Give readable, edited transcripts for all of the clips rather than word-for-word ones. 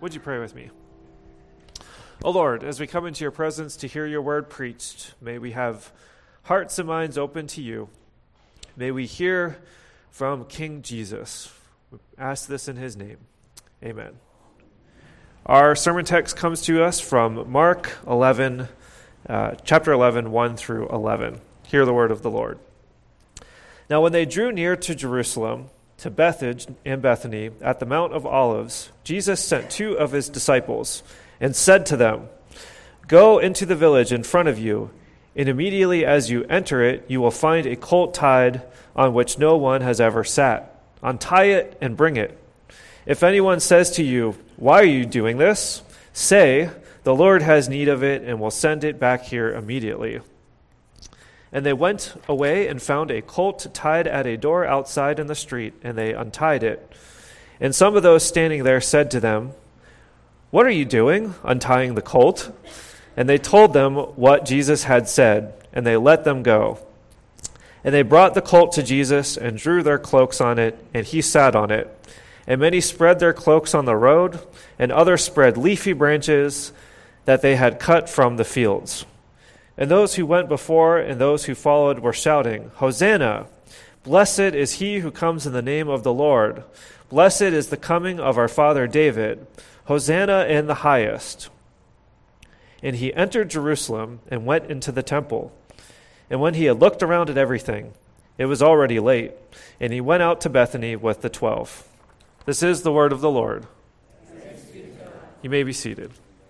Would you pray with me? O Lord, as we come into your presence to hear your word preached, may we have hearts and minds open to you. May we hear from King Jesus. We ask this in his name. Amen. Our sermon text comes to us from Mark 11, chapter 11, 1 through 11. Hear the word of the Lord. Now when they drew near to Jerusalem, to Bethphage and Bethany, at the Mount of Olives, Jesus sent two of his disciples and said to them, "Go into the village in front of you, and immediately as you enter it, you will find a colt tied on which no one has ever sat. Untie it and bring it. If anyone says to you, 'Why are you doing this?' say, 'The Lord has need of it and will send it back here immediately.'" And they went away and found a colt tied at a door outside in the street, and they untied it. And some of those standing there said to them, "What are you doing, untying the colt?" And they told them what Jesus had said, and they let them go. And they brought the colt to Jesus and drew their cloaks on it, and he sat on it. And many spread their cloaks on the road, and others spread leafy branches that they had cut from the fields. And those who went before and those who followed were shouting, "Hosanna! Blessed is he who comes in the name of the Lord. Blessed is the coming of our father David. Hosanna in the highest." And he entered Jerusalem and went into the temple. And when he had looked around at everything, it was already late, and he went out to Bethany with the 12. This is the word of the Lord. You may be seated.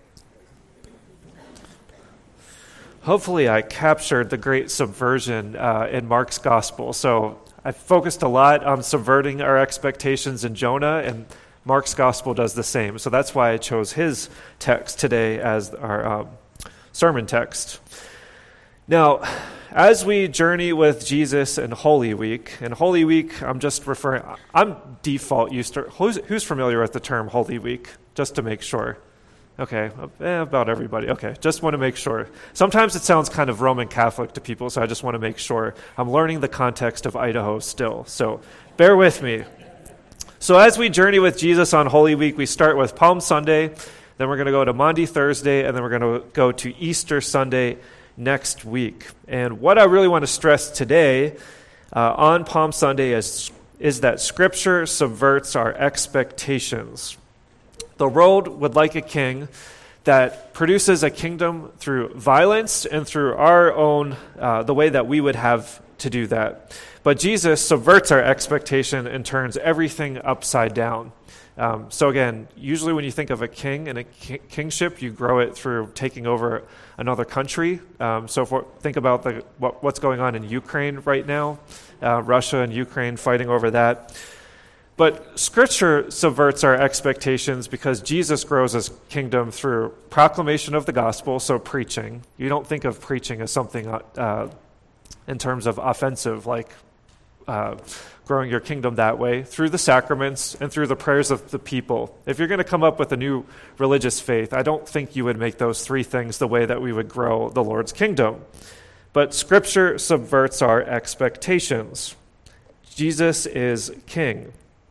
Hopefully I captured the great subversion in Mark's gospel. So I focused a lot on subverting our expectations in Jonah, and Mark's gospel does the same. So that's why I chose his text today as our sermon text. Now, as we journey with Jesus in Holy Week, I'm default used to, who's familiar with the term Holy Week, just to make sure? Okay, about everybody. Okay, just want to make sure. Sometimes it sounds kind of Roman Catholic to people, so I just want to make sure. I'm learning the context of Idaho still, so bear with me. So as we journey with Jesus on Holy Week, we start with Palm Sunday, then we're going to go to Maundy Thursday, and then we're going to go to Easter Sunday next week. And what I really want to stress today on Palm Sunday is that Scripture subverts our expectations. The world would like a king that produces a kingdom through violence and through our own, the way that we would have to do that. But Jesus subverts our expectation and turns everything upside down. So again, usually when you think of a king and a kingship, you grow it through taking over another country. Think about what's going on in Ukraine right now, Russia and Ukraine fighting over that. But Scripture subverts our expectations because Jesus grows his kingdom through proclamation of the gospel, so preaching. You don't think of preaching as something in terms of offensive, like growing your kingdom that way, through the sacraments and through the prayers of the people. If you're going to come up with a new religious faith, I don't think you would make those three things the way that we would grow the Lord's kingdom. But Scripture subverts our expectations. Jesus is king.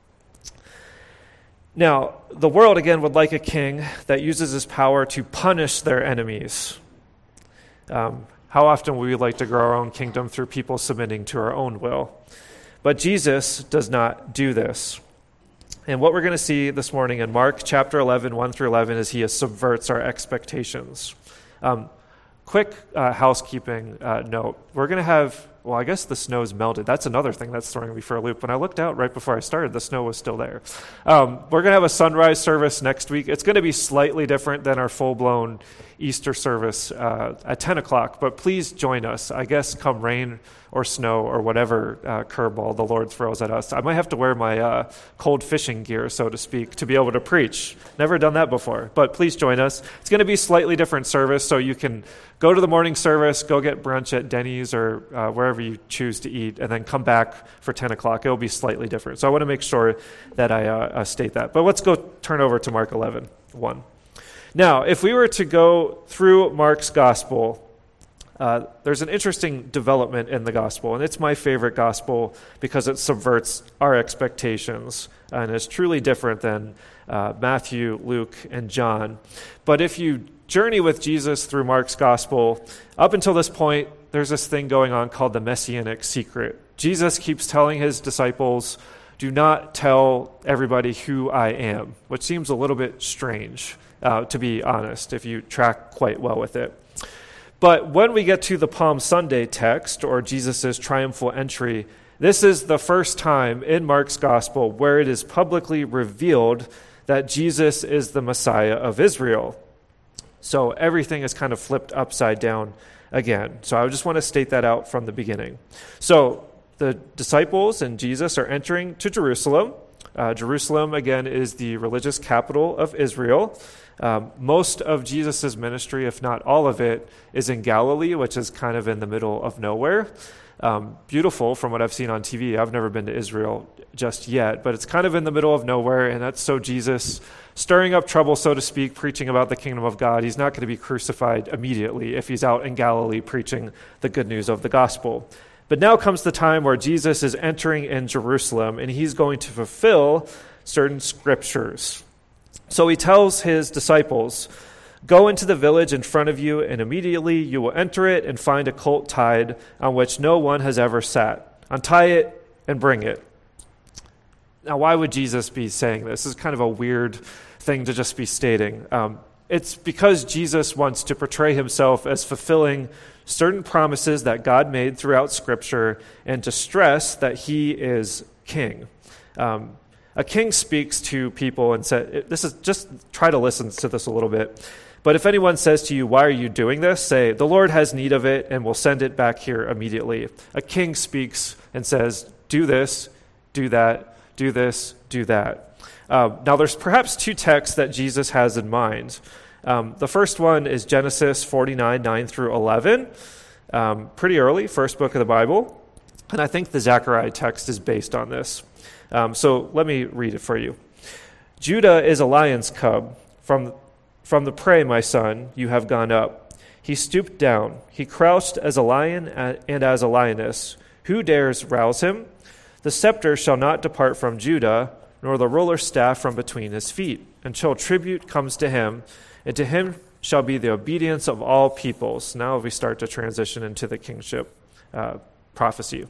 Now, the world, again, would like a king that uses his power to punish their enemies. How often would we like to grow our own kingdom through people submitting to our own will? But Jesus does not do this. And what we're going to see this morning in Mark chapter 11, 1 through 11, is he subverts our expectations. Quick housekeeping note. We're going to have, well, I guess the snow's melted. That's another thing that's throwing me for a loop. When I looked out right before I started, the snow was still there. We're going to have a sunrise service next week. It's going to be slightly different than our full-blown Easter service at 10 o'clock, but please join us. I guess come rain or snow or whatever curveball the Lord throws at us. I might have to wear my cold fishing gear, so to speak, to be able to preach. Never done that before, but please join us. It's going to be a slightly different service, so you can go to the morning service, go get brunch at Denny's or wherever you choose to eat, and then come back for 10 o'clock. It'll be slightly different. So I want to make sure that I state that. But let's go turn over to Mark 11, 1. Now, if we were to go through Mark's gospel, there's an interesting development in the gospel, and it's my favorite gospel because it subverts our expectations, and it's truly different than Matthew, Luke, and John. But if you journey with Jesus through Mark's gospel, up until this point, there's this thing going on called the Messianic secret. Jesus keeps telling his disciples, do not tell everybody who I am, which seems a little bit strange, to be honest, if you track quite well with it. But when we get to the Palm Sunday text, or Jesus' triumphal entry, this is the first time in Mark's gospel where it is publicly revealed that Jesus is the Messiah of Israel. So everything is kind of flipped upside down again. So I just want to state that out from the beginning. So the disciples and Jesus are entering to Jerusalem. Jerusalem, again, is the religious capital of Israel. Most of Jesus' ministry, if not all of it, is in Galilee, which is kind of in the middle of nowhere. Beautiful from what I've seen on TV. I've never been to Israel just yet, but it's kind of in the middle of nowhere, and that's so Jesus, stirring up trouble, so to speak, preaching about the kingdom of God, he's not going to be crucified immediately if he's out in Galilee preaching the good news of the gospel. But now comes the time where Jesus is entering in Jerusalem, and he's going to fulfill certain scriptures. So he tells his disciples, go into the village in front of you, and immediately you will enter it and find a colt tied on which no one has ever sat. Untie it and bring it. Now, why would Jesus be saying this? This is kind of a weird thing to just be stating. It's because Jesus wants to portray himself as fulfilling certain promises that God made throughout Scripture and to stress that he is king. A king speaks to people and says, this is just try to listen to this a little bit. But if anyone says to you, why are you doing this? Say, the Lord has need of it and will send it back here immediately. A king speaks and says, do this, do that, do this, do that. Now there's perhaps two texts that Jesus has in mind. The first one is Genesis 49, 9 through 11. Pretty early, first book of the Bible. And I think the Zechariah text is based on this. So let me read it for you. Judah is a lion's cub. From the prey, my son, you have gone up. He stooped down. He crouched as a lion and as a lioness. Who dares rouse him? The scepter shall not depart from Judah, nor the ruler's staff from between his feet, until tribute comes to him, and to him shall be the obedience of all peoples. Now we start to transition into the kingship prophecy.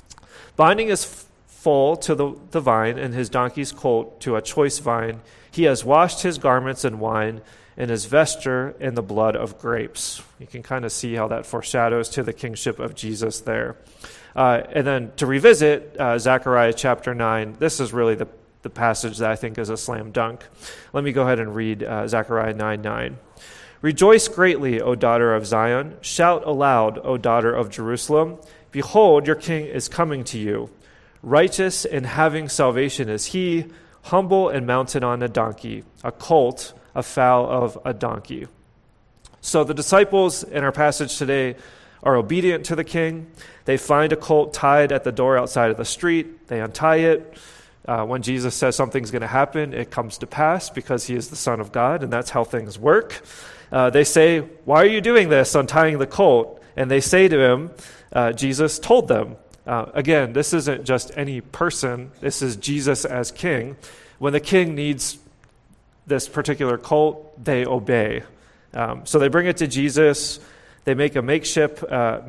Binding his foal to the vine, and his donkey's colt to a choice vine, he has washed his garments in wine, and his vesture in the blood of grapes. You can kind of see how that foreshadows to the kingship of Jesus there. And then to revisit Zechariah chapter 9, this is really the passage that I think is a slam dunk. Let me go ahead and read Zechariah 9:9. Rejoice greatly, O daughter of Zion. Shout aloud, O daughter of Jerusalem. Behold, your king is coming to you. Righteous and having salvation is he, humble and mounted on a donkey, a colt, a foal of a donkey. So the disciples in our passage today are obedient to the king. They find a colt tied at the door outside of the street. They untie it. When Jesus says something's going to happen, it comes to pass because he is the Son of God, and that's how things work. They say, why are you doing this, untying the colt? And they say to him, Jesus told them. Again, this isn't just any person. This is Jesus as king. When the king needs this particular colt, they obey. So they bring it to Jesus. They make a makeshift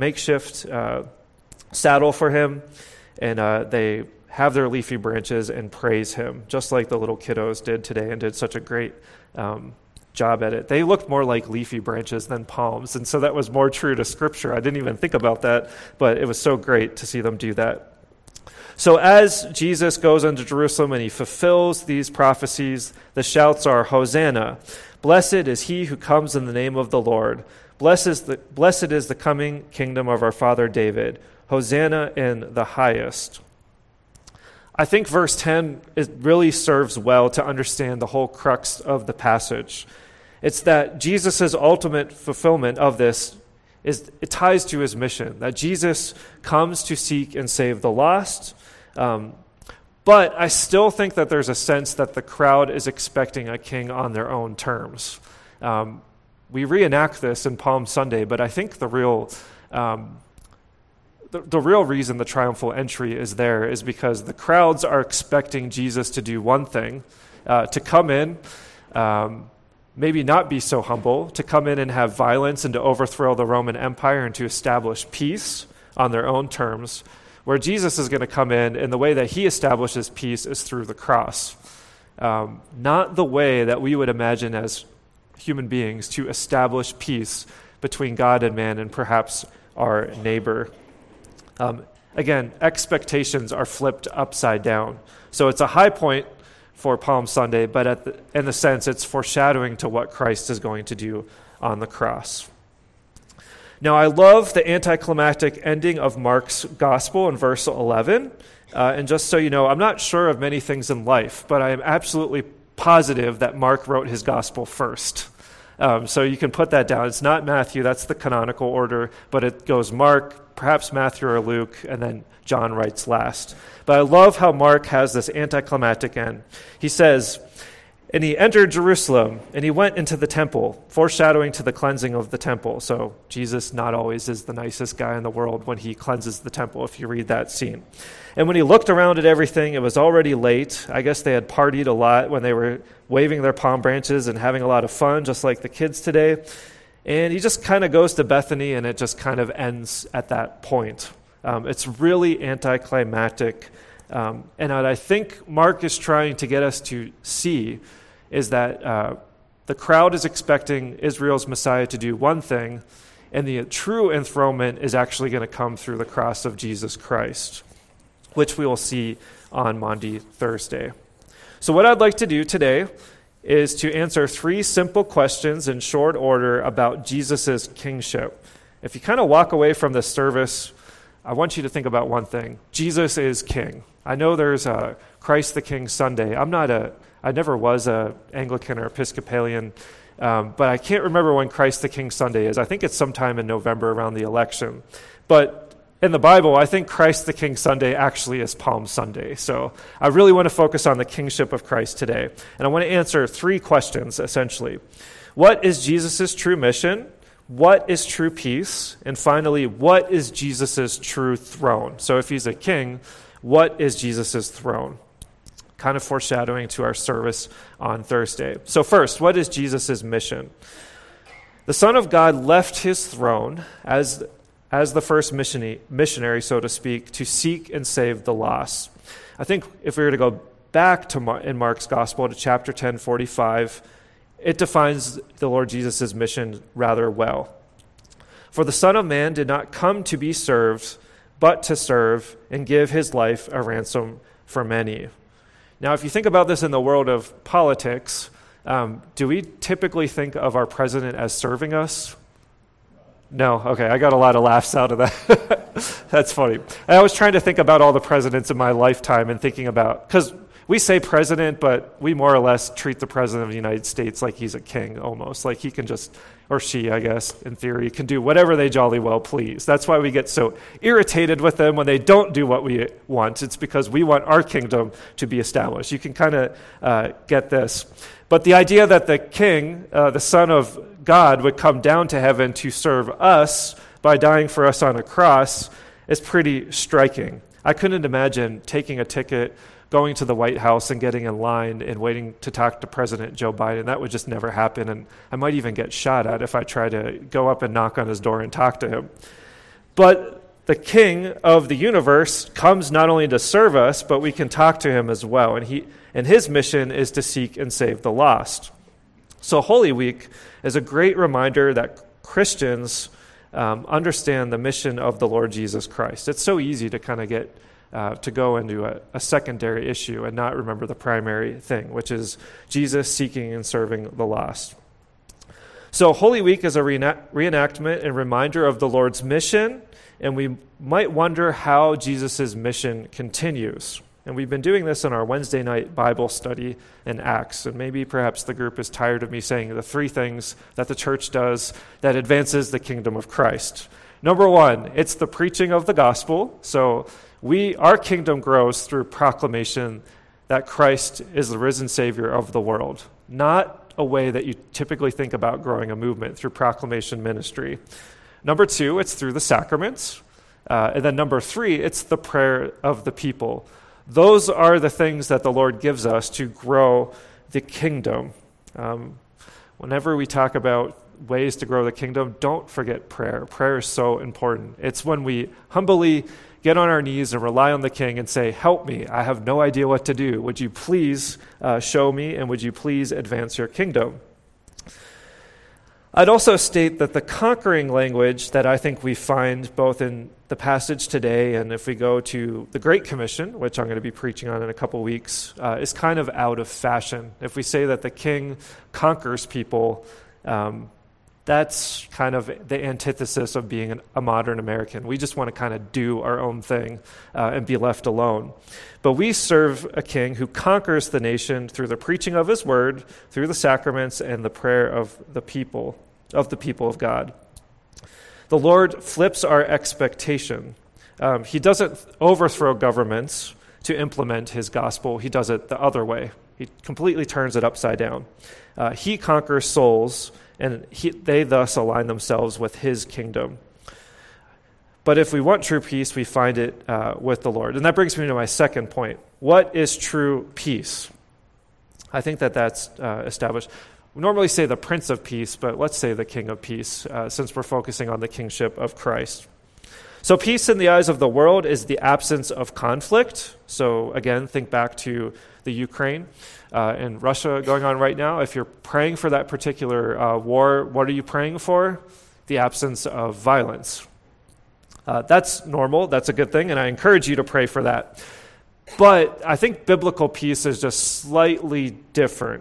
saddle for him, and they have their leafy branches and praise him, just like the little kiddos did today and did such a great job at it. They looked more like leafy branches than palms, and so that was more true to Scripture. I didn't even think about that, but it was so great to see them do that. So as Jesus goes into Jerusalem and he fulfills these prophecies, the shouts are, Hosanna! Blessed is he who comes in the name of the Lord. Blessed is the coming kingdom of our father David. Hosanna in the highest. I think verse 10 really serves well to understand the whole crux of the passage. It's that Jesus' ultimate fulfillment of this it ties to his mission, that Jesus comes to seek and save the lost. But I still think that there's a sense that the crowd is expecting a king on their own terms. we reenact this in Palm Sunday, but I think the real reason the triumphal entry is there is because the crowds are expecting Jesus to do one thing, to come in, maybe not be so humble, to come in and have violence and to overthrow the Roman Empire and to establish peace on their own terms, where Jesus is going to come in, and the way that he establishes peace is through the cross. Not the way that we would imagine as human beings to establish peace between God and man and perhaps our neighbor. Again, expectations are flipped upside down. So it's a high point for Palm Sunday, but in a sense, it's foreshadowing to what Christ is going to do on the cross. Now, I love the anticlimactic ending of Mark's gospel in verse 11. And just so you know, I'm not sure of many things in life, but I am absolutely positive that Mark wrote his gospel first. So you can put that down. It's not Matthew, that's the canonical order, but it goes Mark, perhaps Matthew or Luke, and then John writes last. But I love how Mark has this anticlimactic end. He says, "And he entered Jerusalem, and he went into the temple," foreshadowing to the cleansing of the temple. So Jesus not always is the nicest guy in the world when he cleanses the temple, if you read that scene. "And when he looked around at everything, it was already late." I guess they had partied a lot when they were waving their palm branches and having a lot of fun, just like the kids today. And he just kind of goes to Bethany, and it just kind of ends at that point. It's really anticlimactic. And what I think Mark is trying to get us to see is that the crowd is expecting Israel's Messiah to do one thing, and the true enthronement is actually going to come through the cross of Jesus Christ, which we will see on Maundy Thursday. So what I'd like to do today is to answer 3 simple questions in short order about Jesus' kingship. If you kind of walk away from this service, I want you to think about one thing. Jesus is king. I know there's a Christ the King Sunday. I never was a Anglican or Episcopalian, but I can't remember when Christ the King Sunday is. I think it's sometime in November around the election. But in the Bible, I think Christ the King Sunday actually is Palm Sunday. So I really want to focus on the kingship of Christ today. And I want to answer 3 questions, essentially. What is Jesus' true mission? What is true peace? And finally, what is Jesus' true throne? So if he's a king, what is Jesus' throne? Kind of foreshadowing to our service on Thursday. So first, what is Jesus' mission? The Son of God left his throne as the first missionary, so to speak, to seek and save the lost. I think if we were to go back to in Mark's Gospel to chapter 10:45, it defines the Lord Jesus' mission rather well. "For the Son of Man did not come to be served, but to serve and give his life a ransom for many." Now, if you think about this in the world of politics, do we typically think of our president as serving us? No? Okay, I got a lot of laughs out of that. That's funny. I was trying to think about all the presidents in my lifetime and thinking about, because we say president, but we more or less treat the president of the United States like he's a king almost. Like he can just, or she, I guess, in theory, can do whatever they jolly well please. That's why we get so irritated with them when they don't do what we want. It's because we want our kingdom to be established. You can kind of get this. But the idea that the king, the Son of God, would come down to heaven to serve us by dying for us on a cross is pretty striking. I couldn't imagine taking a ticket, going to the White House and getting in line and waiting to talk to President Joe Biden. That would just never happen, and I might even get shot at if I try to go up and knock on his door and talk to him. But the King of the universe comes not only to serve us, but we can talk to him as well, and his mission is to seek and save the lost. So Holy Week is a great reminder that Christians understand the mission of the Lord Jesus Christ. It's so easy to kind of get to go into a secondary issue and not remember the primary thing, which is Jesus seeking and serving the lost. So Holy Week is a reenactment and reminder of the Lord's mission, and we might wonder how Jesus' mission continues. And we've been doing this in our Wednesday night Bible study in Acts, and maybe perhaps the group is tired of me saying the 3 things that the church does that advances the kingdom of Christ. Number 1, it's the preaching of the gospel. So our kingdom grows through proclamation that Christ is the risen Savior of the world. Not a way that you typically think about growing a movement, through proclamation ministry. Number 2, it's through the sacraments. And then number 3, it's the prayer of the people. Those are the things that the Lord gives us to grow the kingdom. Whenever we talk about ways to grow the kingdom, don't forget prayer. Prayer is so important. It's when we humbly get on our knees and rely on the King and say, help me, I have no idea what to do. Would you please show me, and would you please advance your kingdom? I'd also state that the conquering language that I think we find both in the passage today and if we go to the Great Commission, which I'm going to be preaching on in a couple weeks, is kind of out of fashion. If we say that the King conquers people, that's kind of the antithesis of being a modern American. We just want to kind of do our own thing and be left alone. But we serve a King who conquers the nation through the preaching of his word, through the sacraments, and the prayer of the people of God. The Lord flips our expectation. He doesn't overthrow governments to implement his gospel. He does it the other way. He completely turns it upside down. He conquers souls, and they thus align themselves with his kingdom. But if we want true peace, we find it with the Lord. And that brings me to my second point. What is true peace? I think that's established. We normally say the Prince of Peace, but let's say the King of Peace, since we're focusing on the kingship of Christ. So peace in the eyes of the world is the absence of conflict. So again, think back to the Ukraine and Russia going on right now. If you're praying for that particular war, what are you praying for? The absence of violence. That's normal. That's a good thing, and I encourage you to pray for that. But I think biblical peace is just slightly different.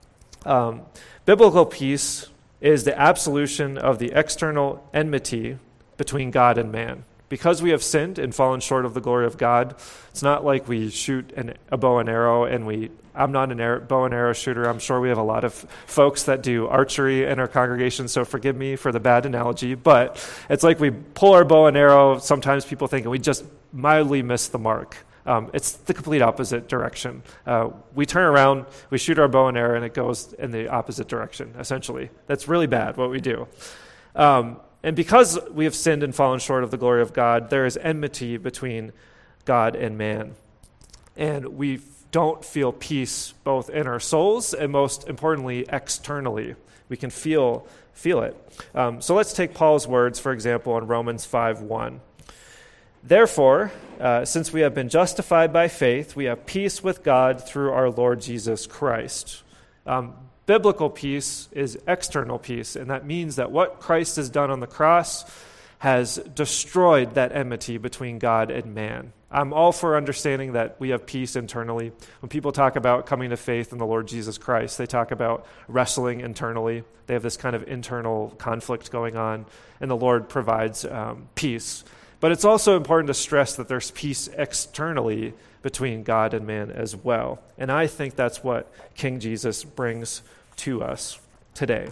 Biblical peace is the absolution of the external enmity between God and man. Because we have sinned and fallen short of the glory of God, it's not like we shoot a bow and arrow, and I'm not a bow and arrow shooter. I'm sure we have a lot of folks that do archery in our congregation, so forgive me for the bad analogy, but it's like we pull our bow and arrow. Sometimes people think we just mildly miss the mark. It's the complete opposite direction. We turn around, we shoot our bow and arrow, and it goes in the opposite direction, essentially. That's really bad, what we do. And because we have sinned and fallen short of the glory of God, there is enmity between God and man. And we don't feel peace both in our souls and, most importantly, externally. We can feel it. So let's take Paul's words, for example, in Romans 5:1. Therefore, since we have been justified by faith, we have peace with God through our Lord Jesus Christ. Biblical peace is external peace, and that means that what Christ has done on the cross has destroyed that enmity between God and man. I'm all for understanding that we have peace internally. When people talk about coming to faith in the Lord Jesus Christ, they talk about wrestling internally. They have this kind of internal conflict going on, and the Lord provides peace. But it's also important to stress that there's peace externally between God and man as well. And I think that's what King Jesus brings to us today.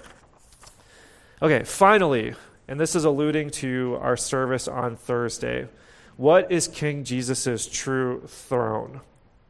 Okay, finally, and this is alluding to our service on Thursday, what is King Jesus' true throne?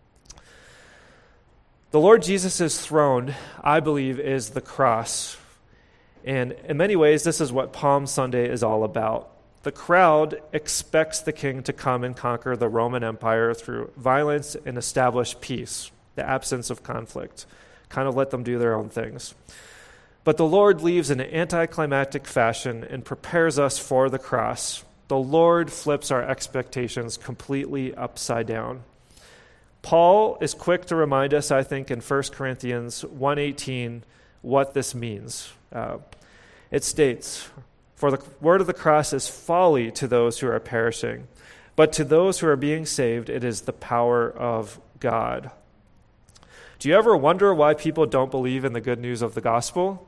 The Lord Jesus' throne, I believe, is the cross. And in many ways, this is what Palm Sunday is all about. The crowd expects the king to come and conquer the Roman Empire through violence and establish peace, the absence of conflict, kind of let them do their own things. But the Lord leaves in an anticlimactic fashion and prepares us for the cross. The Lord flips our expectations completely upside down. Paul is quick to remind us, I think, in 1 Corinthians 1:18, what this means. It states, "For the word of the cross is folly to those who are perishing, but to those who are being saved, it is the power of God." Do you ever wonder why people don't believe in the good news of the gospel?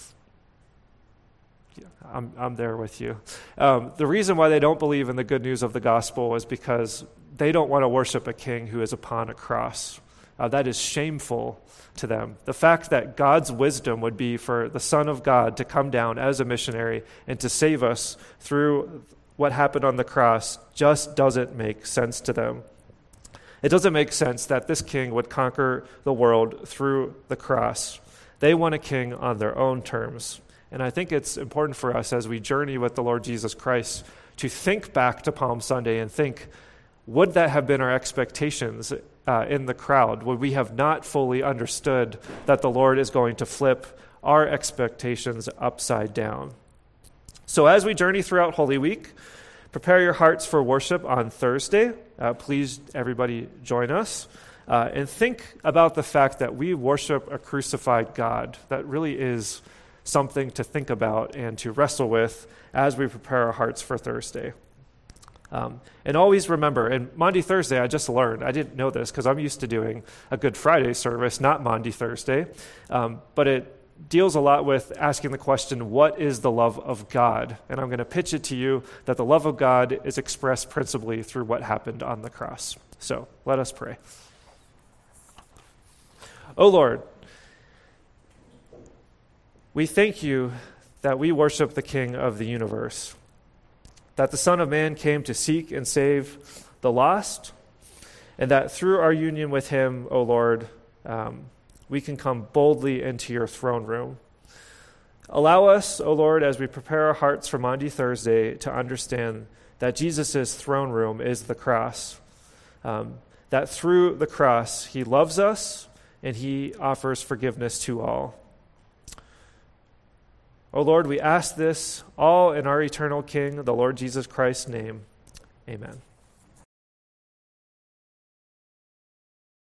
I'm there with you. The reason why they don't believe in the good news of the gospel is because they don't want to worship a king who is upon a cross. That is shameful to them. The fact that God's wisdom would be for the Son of God to come down as a missionary and to save us through what happened on the cross just doesn't make sense to them. It doesn't make sense that this king would conquer the world through the cross. They want a king on their own terms. And I think it's important for us as we journey with the Lord Jesus Christ to think back to Palm Sunday and think, would that have been our expectations in the crowd? Would we have not fully understood that the Lord is going to flip our expectations upside down? So as we journey throughout Holy Week, prepare your hearts for worship on Thursday. Please, everybody, join us. And think about the fact that we worship a crucified God. That really is something to think about and to wrestle with as we prepare our hearts for Thursday. And always remember, and Maundy Thursday, I just learned, I didn't know this because I'm used to doing a Good Friday service, not Maundy Thursday, but it deals a lot with asking the question, what is the love of God? And I'm going to pitch it to you that the love of God is expressed principally through what happened on the cross. So let us pray. O Lord, we thank you that we worship the King of the universe, that the Son of Man came to seek and save the lost, and that through our union with him, O Lord, we can come boldly into your throne room. Allow us, O Lord, as we prepare our hearts for Maundy Thursday, to understand that Jesus' throne room is the cross, that through the cross he loves us and he offers forgiveness to all. O Lord, we ask this all in our eternal King, the Lord Jesus Christ's name. Amen.